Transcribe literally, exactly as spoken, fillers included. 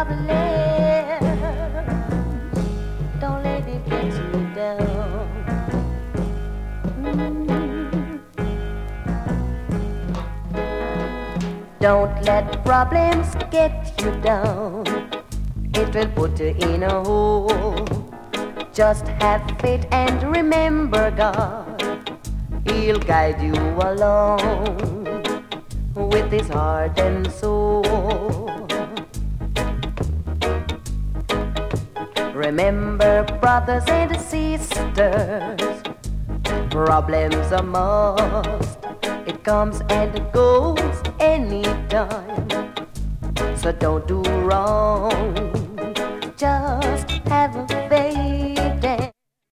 problems, don't let it get you down. Mm. Don't let problems get you down. It will put you in a hole. Just have faith and remember God. He'll guide you along with his heart and soul. Remember, brothers and sisters, problems are must. It comes and it goes anytime. So don't do wrong. Just have a faith.